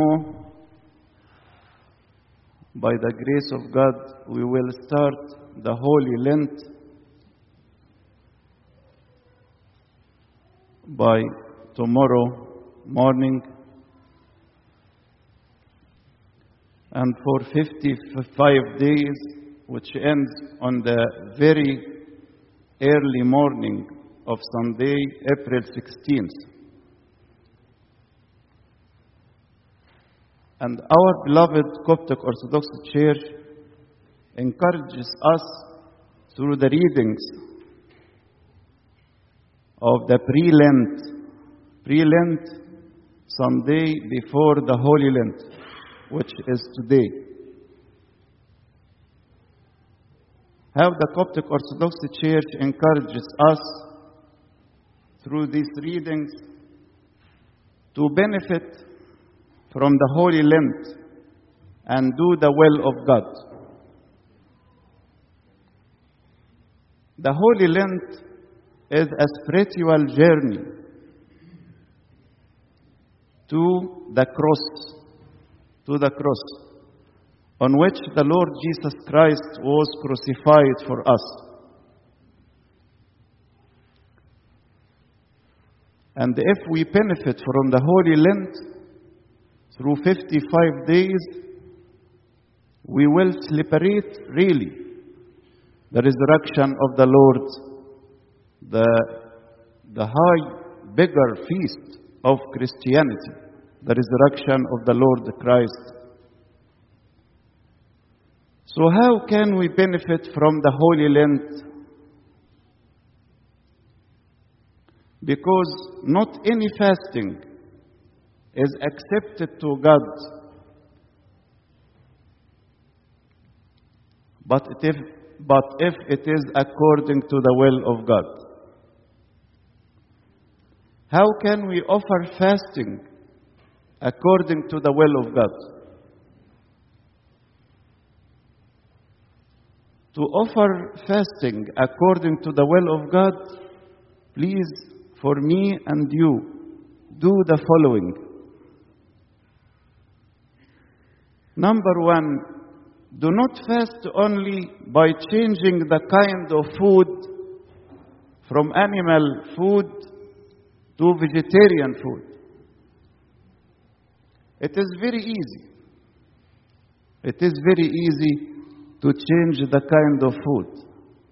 know, by the grace of God, we will start the Holy Lent by tomorrow morning. And for 55 days, which ends on the very early morning of Sunday, April 16th. And our beloved Coptic Orthodox Church encourages us through the readings of the pre-Lent Sunday before the Holy Lent, which is today. How the Coptic Orthodox Church encourages us through these readings to benefit from the Holy Lent and do the will of God. The Holy Lent is a spiritual journey to the cross on which the Lord Jesus Christ was crucified for us. And if we benefit from the Holy Lent through 55 days, we will celebrate really the resurrection of the Lord, the high, bigger feast of Christianity, the resurrection of the Lord Christ. So how can we benefit from the Holy Lent? Because not any fasting is accepted to God, but if it is according to the will of God. How can we offer fasting according to the will of God? To offer fasting according to the will of God, please, for me and you, do the following. Number one, do not fast only by changing the kind of food from animal food to vegetarian food. It is very easy. It is very easy to change the kind of food.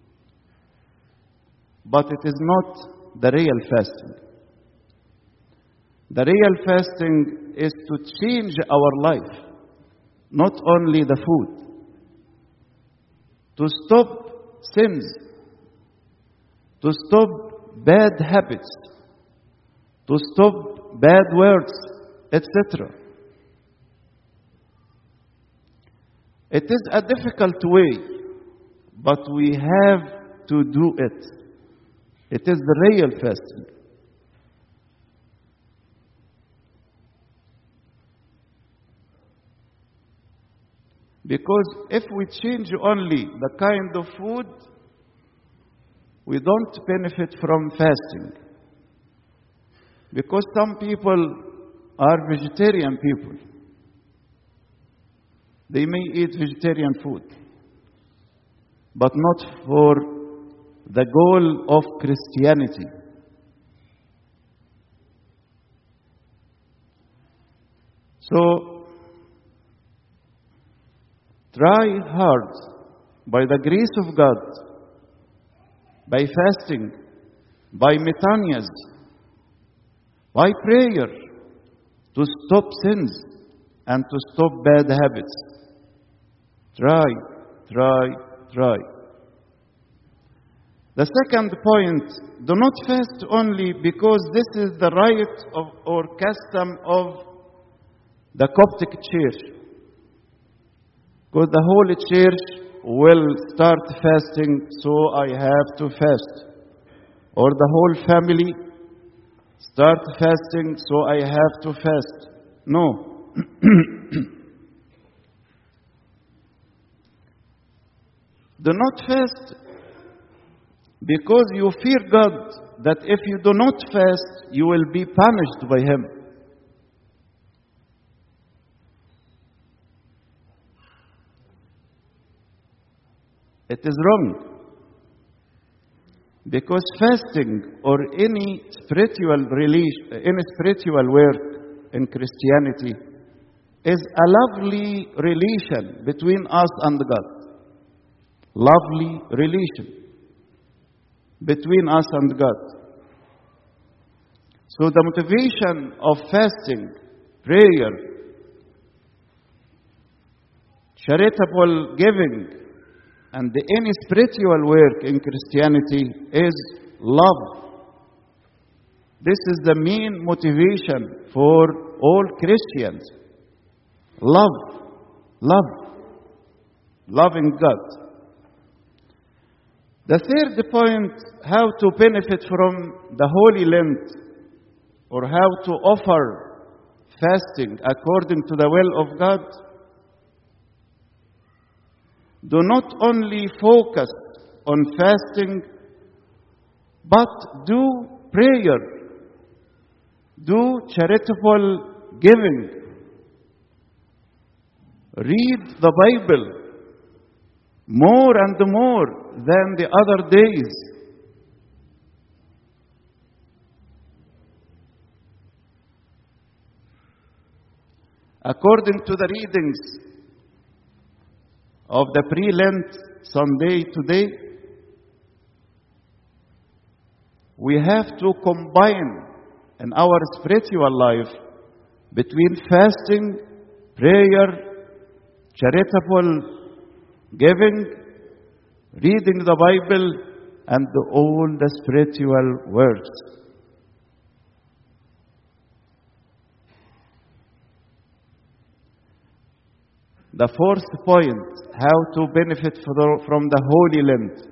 But it is not the real fasting. The real fasting is to change our life, not only the food. To stop sins, to stop bad habits, to stop bad words, etc. It is a difficult way, but we have to do it. It is the real fasting. Because if we change only the kind of food, we don't benefit from fasting. Because some people are vegetarian people. They may eat vegetarian food, but not for the goal of Christianity. So, try hard, by the grace of God, by fasting, by metanias, by prayer, to stop sins and to stop bad habits. Try. The second point, do not fast only because this is the rite or custom of the Coptic Church. Because the Holy Church will start fasting, so I have to fast. Or the whole family start fasting, so I have to fast. No. Do not fast because you fear God, that if you do not fast, you will be punished by Him. It is wrong. Because fasting or any spiritual work in Christianity is a lovely relation between us and God. Lovely relation between us and God. So the motivation of fasting, prayer, charitable giving, and any spiritual work in Christianity is love. This is the main motivation for all Christians. Love. Love. Loving God. The third point, how to benefit from the Holy Lent, or how to offer fasting according to the will of God. Do not only focus on fasting, but do prayer, do charitable giving, read the Bible more and more than the other days. According to the readings of the pre-Lent Sunday today, we have to combine in our spiritual life between fasting, prayer, charitable giving, reading the Bible, and all the spiritual works. The fourth point, how to benefit from the Holy Lent.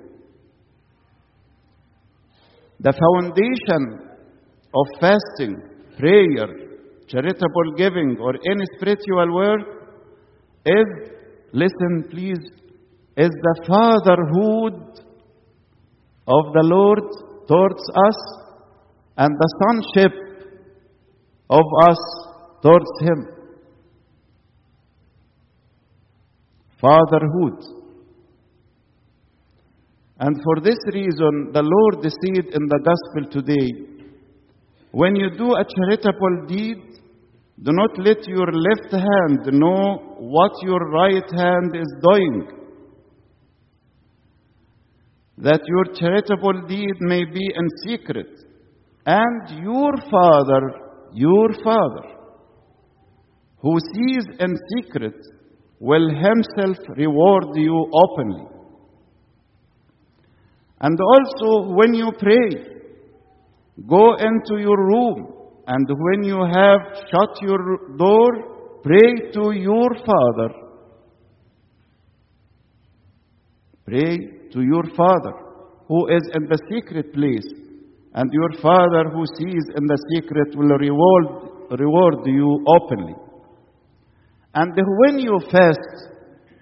The foundation of fasting, prayer, charitable giving, or any spiritual work is, listen please, is the fatherhood of the Lord towards us and the sonship of us towards Him. Fatherhood. And for this reason, the Lord said in the gospel today, when you do a charitable deed, do not let your left hand know what your right hand is doing, that your charitable deed may be in secret, and your Father, who sees in secret, will Himself reward you openly. And also, when you pray, go into your room, and when you have shut your door, pray to your Father. Pray to your Father, who is in the secret place, and your Father who sees in the secret will reward you openly. And when you fast,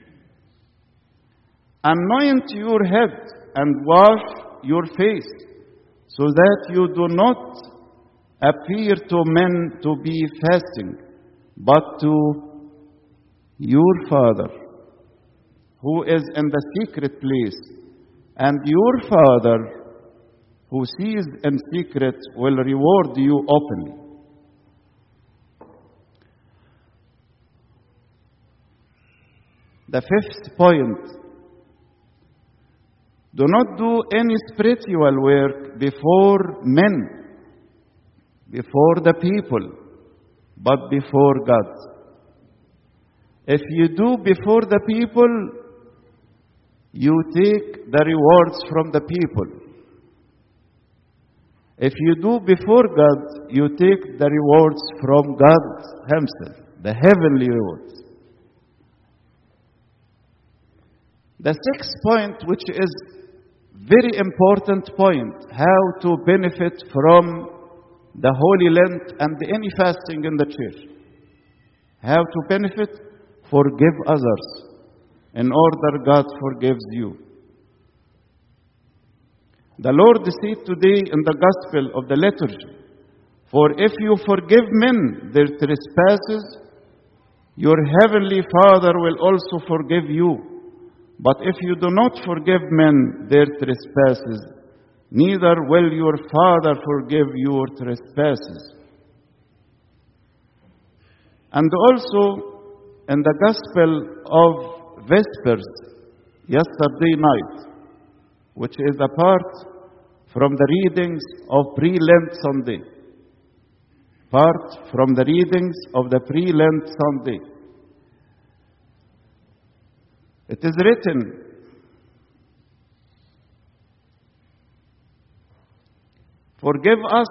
anoint your head and wash your face, so that you do not appear to men to be fasting, but to your Father, who is in the secret place, and your Father, who sees in secret, will reward you openly. The fifth point, do not do any spiritual work before men, before the people, but before God. If you do before the people, you take the rewards from the people. If you do before God, you take the rewards from God Himself, the heavenly rewards. The sixth point, which is very important point, how to benefit from the Holy Lent and any fasting in the church. How to benefit? Forgive others, in order God forgives you. The Lord said today in the Gospel of the Liturgy, for if you forgive men their trespasses, your heavenly Father will also forgive you. But if you do not forgive men their trespasses, neither will your Father forgive your trespasses. And also in the Gospel of Vespers, yesterday night, which is apart from the readings of Pre-Lent Sunday. Part from the readings of the Pre-Lent Sunday. It is written, forgive us,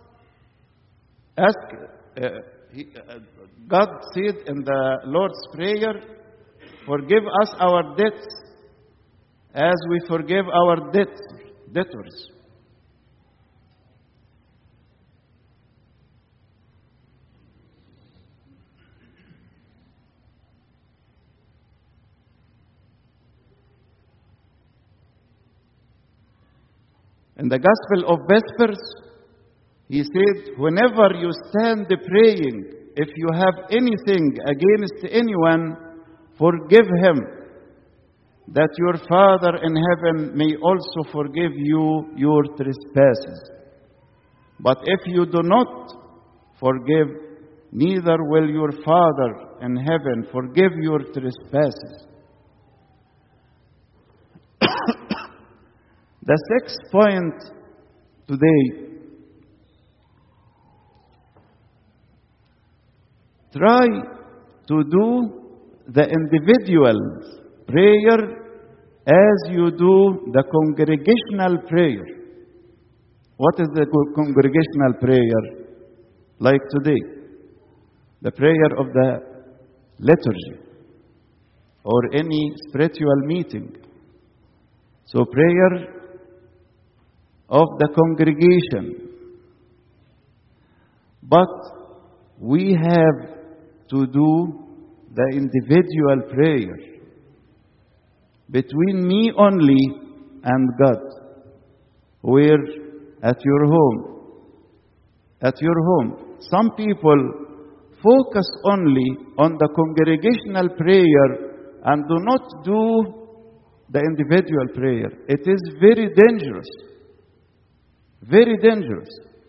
God said in the Lord's Prayer, forgive us our debts as we forgive our debtors. In the Gospel of Vespers, he said, whenever you stand praying, if you have anything against anyone, forgive him, that your Father in heaven may also forgive you your trespasses. But if you do not forgive, neither will your Father in heaven forgive your trespasses. The sixth point today, try to do the individual prayer as you do the congregational prayer. What is the congregational prayer? Like today, the prayer of the liturgy or any spiritual meeting. So prayer of the congregation. But we have to do the individual prayer between me only and God. Where? At your home. At your home. Some people focus only on the congregational prayer and do not do the individual prayer. It is very dangerous. Very dangerous.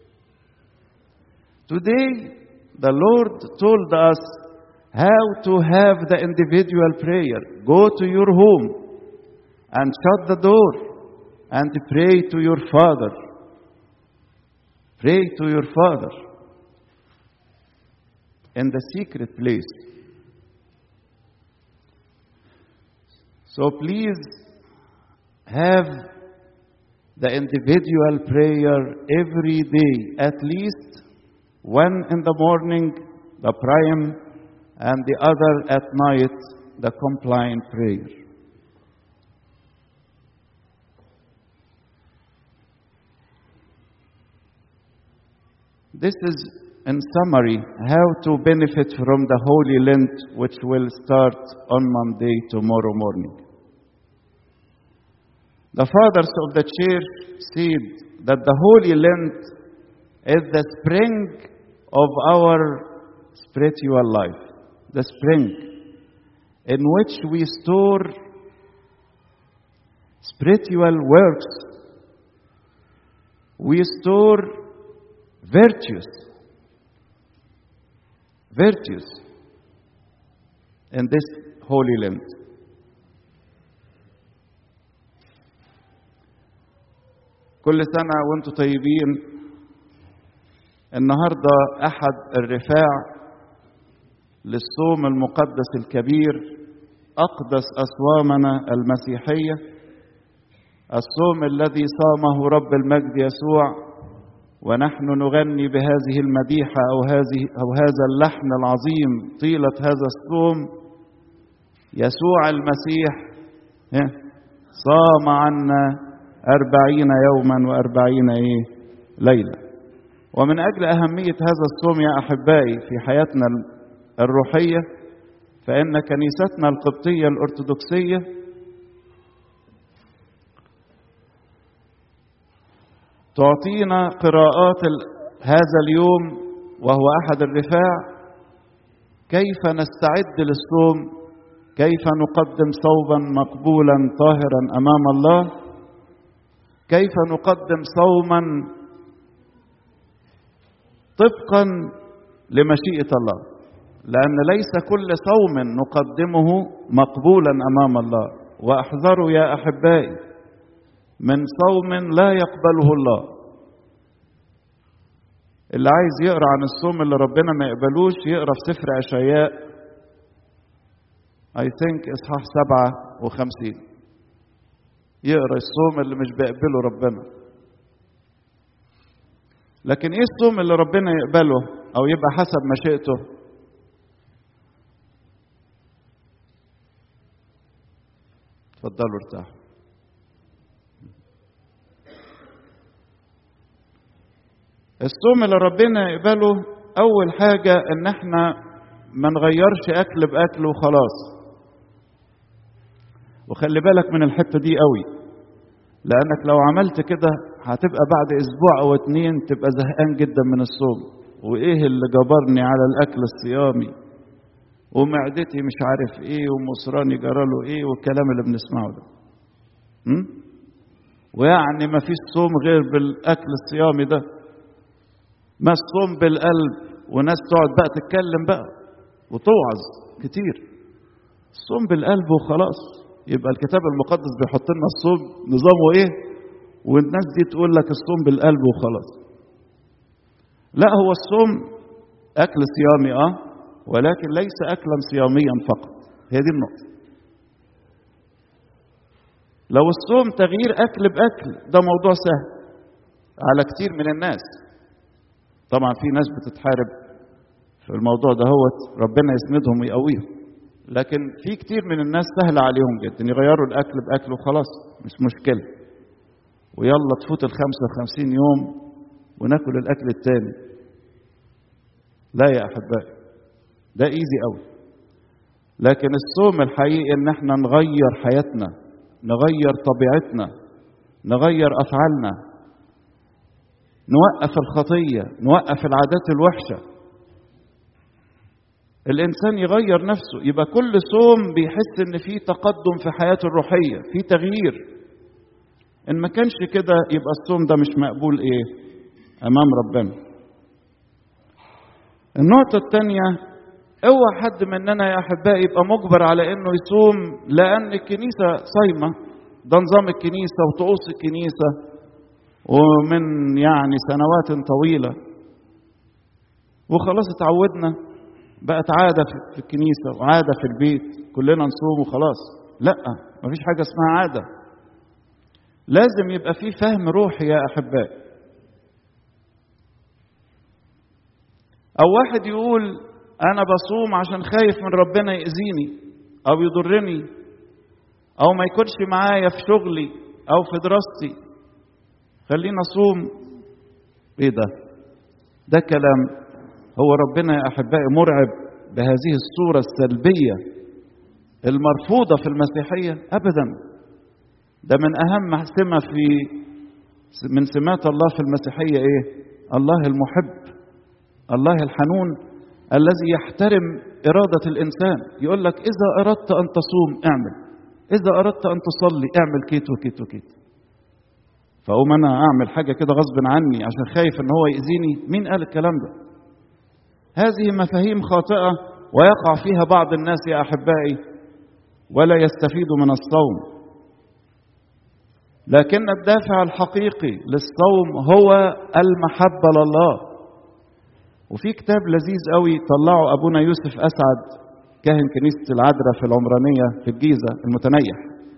Today, the Lord told us how to have the individual prayer. Go to your home and shut the door and pray to your Father. Pray to your Father in the secret place. So please have the individual prayer every day, at least one in the morning, the prime, and the other at night, the compliant prayer. This is, in summary, how to benefit from the Holy Lent, which will start on Monday, tomorrow morning. The fathers of the church said that the Holy Lent is the spring of our spiritual life, the spring in which we store spiritual works, we store virtues in this Holy Lent. كل سنة وانتم طيبين. النهاردة أحد الرفاع للصوم المقدس الكبير، أقدس أصوامنا المسيحية، الصوم الذي صامه رب المجد يسوع، ونحن نغني بهذه المديحة أو هذا اللحن العظيم طيلة هذا الصوم. يسوع المسيح صام عنا 40 يوما و40 ليلة. ومن أجل أهمية هذا الصوم يا أحبائي في حياتنا الروحية، فإن كنيستنا القبطية الأرثوذكسية تعطينا قراءات هذا اليوم، وهو أحد الرفاع، كيف نستعد للصوم، كيف نقدم صوما مقبولا طاهرا أمام الله؟ كيف نقدم صوما طبقا لمشيئة الله، لأن ليس كل صوم نقدمه مقبولا أمام الله. وأحذروا يا أحبائي من صوم لا يقبله الله. اللي عايز يقرأ عن الصوم اللي ربنا ما يقبلوش يقرأ في سفر أشعياء I think إصحاح 57، يقرأ الصوم اللي مش بيقبله ربنا. لكن إيه الصوم اللي ربنا يقبله أو يبقى حسب مشيئته؟ اتفضلوا ارتاحوا. الصوم اللي ربنا يقبله أول حاجة إن احنا ما نغيرش أكل بأكل وخلاص. وخلي بالك من الحتة دي قوي، لأنك لو عملت كده هتبقى بعد أسبوع أو 2 تبقى زهقان جدا من الصوم، وإيه اللي جبرني على الأكل الصيامي، ومعدتي مش عارف إيه، ومصراني جراله إيه، والكلام اللي بنسمعه ده. ويعني ما فيش صوم غير بالأكل الصيامي ده. ما الصوم بالقلب، وناس تقعد بقى تتكلم بقى وتوعظ كتير. الصوم بالقلب وخلاص. يبقى الكتاب المقدس بيحط لنا الصوم نظامه ايه، والناس دي تقول لك الصوم بالقلب وخلاص. لا، هو الصوم اكل صيامي ولكن ليس اكلا صياميا فقط. هي دي النقطة. لو الصوم تغيير اكل باكل ده موضوع سهل على كتير من الناس. طبعا في ناس بتتحارب في الموضوع ده، ربنا يسندهم ويقويهم. لكن في كتير من الناس سهل عليهم جدا يغيروا الأكل بأكل وخلاص، مش مشكلة، ويلا تفوت 55 يوم وناكل الأكل التاني. لا يا أحبائي، ده إيزي قوي. لكن الصوم الحقيقي إن احنا نغير حياتنا، نغير طبيعتنا، نغير أفعالنا، نوقف الخطية، نوقف العادات الوحشة. الإنسان يغير نفسه. يبقى كل صوم بيحس إن في تقدم في حياته الروحية، في تغيير. إن ما كانش كده يبقى الصوم ده مش مقبول أمام ربنا. النقطة الثانية، اوعى حد مننا يا أحبائي يبقى مجبر على إنه يصوم لأن الكنيسة صايمة. ده نظام الكنيسة وطقوس الكنيسة، ومن يعني سنوات طويلة، وخلاص اتعودنا، بقت عادة في الكنيسة وعادة في البيت، كلنا نصوم وخلاص. لا، مفيش حاجة اسمها عادة. لازم يبقى في فهم روحي يا أحبائي. أو واحد يقول أنا بصوم عشان خايف من ربنا يأذيني أو يضرني، أو ما يكونش معايا في شغلي أو في دراستي، خلينا أصوم. إيه ده كلام. هو ربنا يا أحبائي مرعب بهذه الصورة السلبية المرفوضة في المسيحية؟ أبدا. ده من أهم سمة من سمات الله في المسيحية الله المحب، الله الحنون الذي يحترم إرادة الإنسان. يقول لك إذا أردت أن تصوم اعمل، إذا أردت أن تصلي اعمل كيت وكيت وكيت. فأقوم أنا أعمل حاجة كده غصب عني عشان خايف إن هو يأذيني؟ مين قال الكلام ده؟ هذه مفاهيم خاطئة ويقع فيها بعض الناس يا أحبائي ولا يستفيدوا من الصوم. لكن الدافع الحقيقي للصوم هو المحبة لله. وفي كتاب لذيذ قوي طلعه أبونا يوسف أسعد كاهن كنيسة العذراء في العمرانية في الجيزة المتنيح،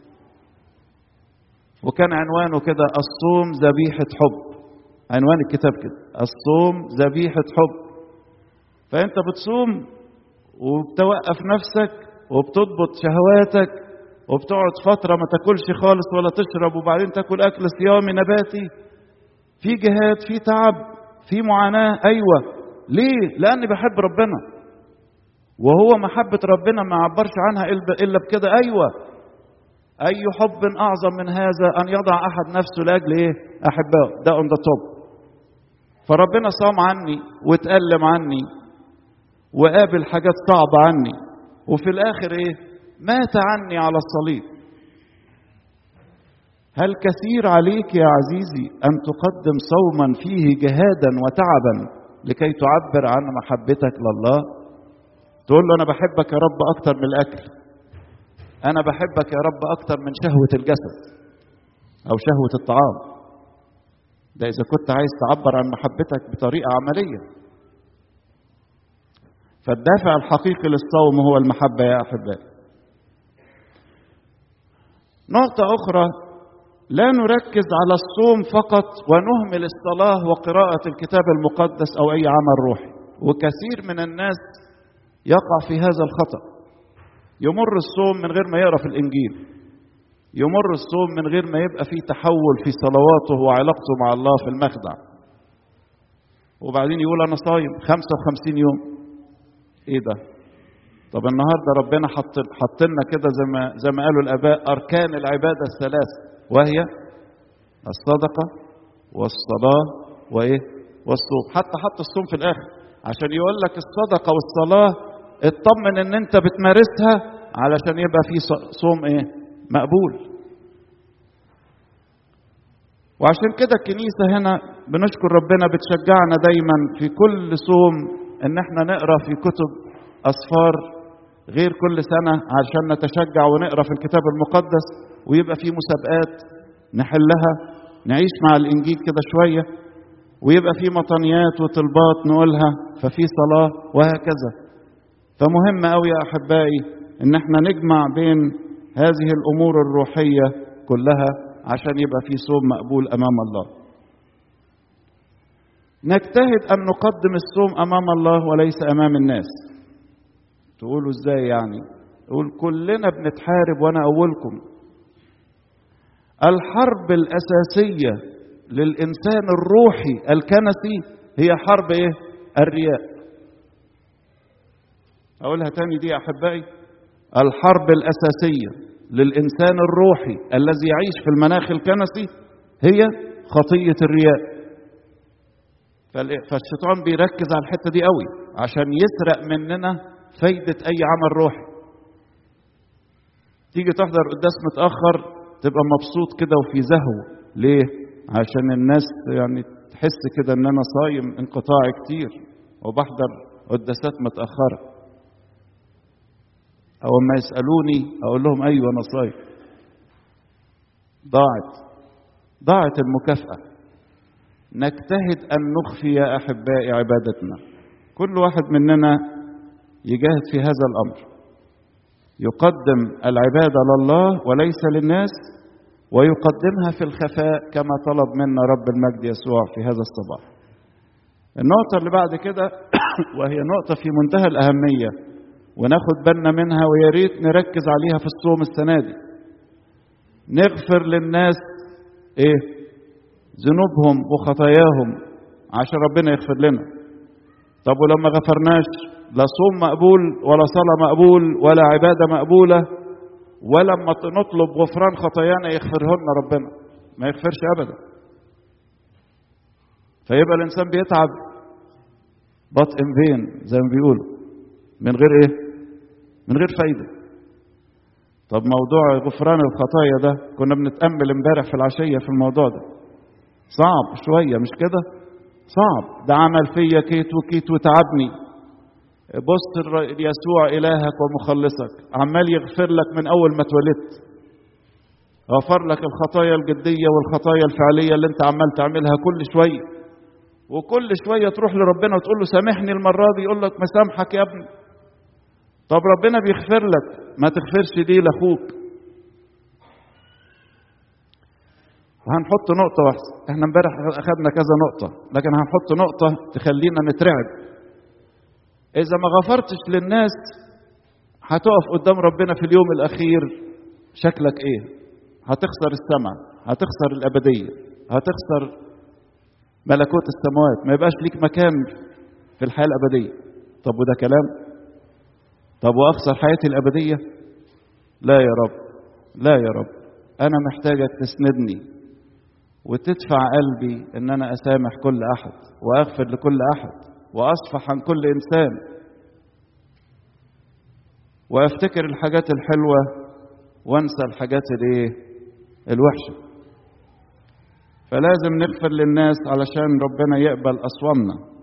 وكان عنوانه كده الصوم ذبيحة حب. عنوان الكتاب كده الصوم ذبيحة حب. فأنت بتصوم وبتوقف نفسك وبتضبط شهواتك وبتقعد فترة ما تاكلش خالص ولا تشرب، وبعدين تاكل أكل صيامي نباتي. في جهاد، في تعب، في معاناة. أيوة. ليه؟ لأني بحب ربنا، وهو محبة ربنا ما عبرش عنها إلا بكده. أيوة. أي حب أعظم من هذا أن يضع أحد نفسه لأجل أحبائه. ده on the top. فربنا صام عني واتألم عني وقابل حاجات صعبة عني، وفي الآخر مات عني على الصليب. هل كثير عليك يا عزيزي أن تقدم صوما فيه جهادا وتعبا لكي تعبر عن محبتك لله؟ تقول له أنا بحبك يا رب أكتر من الأكل، أنا بحبك يا رب أكتر من شهوة الجسد أو شهوة الطعام. ده إذا كنت عايز تعبر عن محبتك بطريقة عملية. فالدافع الحقيقي للصوم هو المحبة يا أحبائي. نقطة أخرى، لا نركز على الصوم فقط ونهمل الصلاة وقراءة الكتاب المقدس أو أي عمل روحي، وكثير من الناس يقع في هذا الخطأ. يمر الصوم من غير ما يقرأ في الإنجيل، يمر الصوم من غير ما يبقى فيه تحول في صلواته وعلاقته مع الله في المخدع، وبعدين يقول أنا صايم 55 يوم. إيه ده؟ طب النهاردة ربنا حط لنا كده زي ما قالوا الآباء أركان العبادة الثلاث، وهي الصدقة والصلاة وإيه؟ والصوم. حتى حط الصوم في الآخر عشان يقول لك الصدقة والصلاة اطمن إن أنت بتمارسها علشان يبقى في صوم إيه؟ مقبول. وعشان كده الكنيسة هنا بنشكر ربنا بتشجعنا دايما في كل صوم إن احنا نقرأ في كتب أسفار غير كل سنة عشان نتشجع ونقرأ في الكتاب المقدس، ويبقى في مسابقات نحلها، نعيش مع الإنجيل كده شوية، ويبقى في مطنيات وطلبات نقولها، ففي صلاة وهكذا. فمهم أوي يا أحبائي إن احنا نجمع بين هذه الأمور الروحية كلها عشان يبقى في صوم مقبول أمام الله. نجتهد أن نقدم الصوم أمام الله وليس أمام الناس. تقولوا إزاي يعني؟ تقول كلنا بنتحارب وأنا أولكم. الحرب الأساسية للإنسان الروحي الكنسي هي حرب إيه؟ الرياء. أقولها تاني دي يا أحبائي، الحرب الأساسية للإنسان الروحي الذي يعيش في المناخ الكنسي هي خطية الرياء. فالشيطان بيركز على الحتة دي قوي عشان يسرق مننا فايدة أي عمل روحي. تيجي تحضر قداس متأخر تبقى مبسوط كده وفي زهو. ليه؟ عشان الناس يعني تحس كده ان انا صايم انقطاع كتير وبحضر قداسات متأخرة. او ما يسألوني اقول لهم ايوه انا صايم. ضاعت المكافأة. نجتهد ان نخفي يا احبائي عبادتنا. كل واحد مننا يجاهد في هذا الامر، يقدم العبادة لله وليس للناس، ويقدمها في الخفاء كما طلب منا رب المجد يسوع في هذا الصباح. النقطة اللي بعد كده وهي نقطة في منتهى الأهمية وناخد بالنا منها ويا ريت نركز عليها في الصوم السنة دي. نغفر للناس ايه؟ ذنوبهم وخطاياهم عشان ربنا يغفر لنا. طب ولما غفرناش لا صوم مقبول ولا صلاة مقبول ولا عبادة مقبولة، ولما نطلب غفران خطايانا يغفره لنا ربنا، ما يغفرش ابدا. فيبقى الانسان بيتعب بطء فين زي ما بيقولوا من غير ايه؟ من غير فايده. طب موضوع غفران الخطايا ده كنا بنتامل امبارح في العشيه في الموضوع ده. صعب شويه مش كده؟ صعب. ده عمل فيا كيت وكيت وتعبني. بص يسوع إلهك ومخلصك عمال يغفر لك من أول ما اتولدت. غفر لك الخطايا الجدية والخطايا الفعلية اللي انت عمال تعملها كل شوية. وكل شوية تروح لربنا وتقول له سامحني المرة دي، يقول لك مسامحك يا ابني. طب ربنا بيغفر لك، ما تغفرش دي لأخوك. وهنحط نقطة واحدة. احنا امبارح أخذنا كذا نقطة، لكن هنحط نقطة تخلينا نترعب. إذا ما غفرتش للناس هتقف قدام ربنا في اليوم الأخير شكلك إيه؟ هتخسر السماء، هتخسر الأبدية، هتخسر ملكوت السماوات، ما يبقاش ليك مكان في الحياة الأبدية. طب وده كلام؟ طب وأخسر حياتي الأبدية؟ لا يا رب، لا يا رب، أنا محتاجك تسندني وتدفع قلبي إن أنا أسامح كل أحد وأغفر لكل أحد وأصفح عن كل إنسان. وافتكر الحاجات الحلوة وانسى الحاجات الوحشة. فلازم نغفر للناس علشان ربنا يقبل أصوامنا.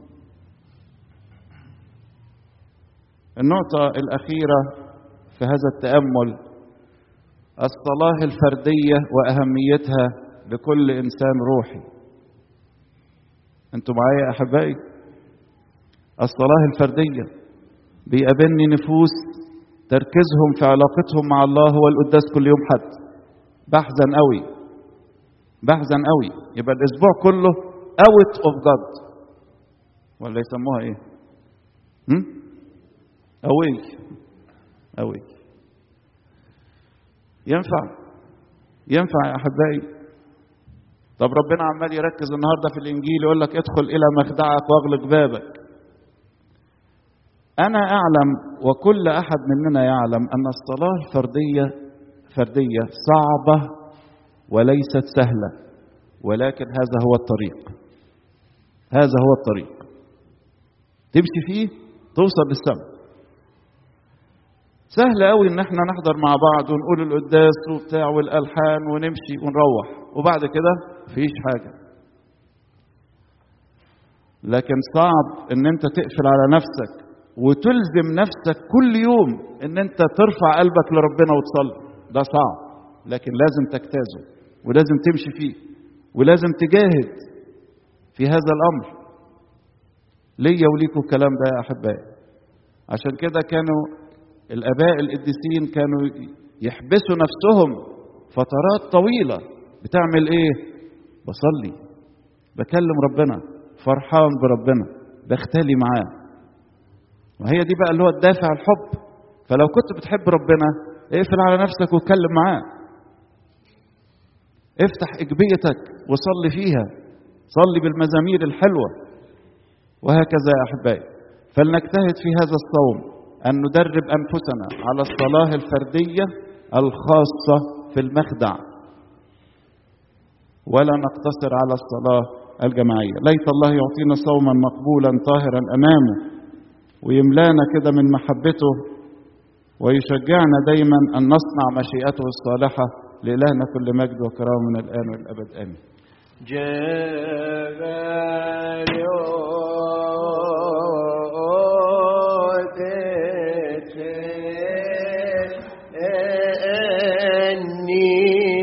النقطة الأخيرة في هذا التأمل الصلاة الفردية وأهميتها لكل إنسان روحي. أنتم معايا يا أحبائي؟ الصلاة الفردية بيقابلني نفوس تركيزهم في علاقتهم مع الله هو القداس كل يوم حد. بحزن قوي يبقى الأسبوع كله out of God، ولا يسموها إيه؟ أوي. ينفع يا أحبائي؟ طب ربنا عمال يركز النهاردة في الإنجيل يقول لك ادخل إلى مخدعك واغلق بابك. أنا أعلم وكل أحد مننا يعلم أن الصلاة الفردية صعبة وليست سهلة، ولكن هذا هو الطريق تمشي فيه توصل للسماء. سهل قوي ان احنا نحضر مع بعض ونقول القداس وبتاع والالحان ونمشي ونروح وبعد كده مفيش حاجه. لكن صعب ان انت تقفل على نفسك وتلزم نفسك كل يوم ان انت ترفع قلبك لربنا وتصلي. ده صعب، لكن لازم تجتازه ولازم تمشي فيه ولازم تجاهد في هذا الامر. ليا وليكم الكلام ده يا احبائي. عشان كده كانوا الآباء القديسين كانوا يحبسوا نفسهم فترات طويلة. بتعمل إيه؟ بصلي، بكلم ربنا، فرحان بربنا، بختلي معاه. وهي دي بقى اللي هو الدافع الحب. فلو كنت بتحب ربنا اقفل على نفسك واتكلم معاه. افتح إجبيتك وصلي فيها، صلي بالمزامير الحلوة، وهكذا يا أحبائي. فلنجتهد في هذا الصوم أن ندرب أنفسنا على الصلاة الفردية الخاصة في المخدع، ولا نقتصر على الصلاة الجماعية. ليت الله يعطينا صوما مقبولا طاهرا أمامه، ويملانا كده من محبته، ويشجعنا دايما أن نصنع مشيئته الصالحة. لإلهنا كل مجد وكرامة من الآن والأبد آمين.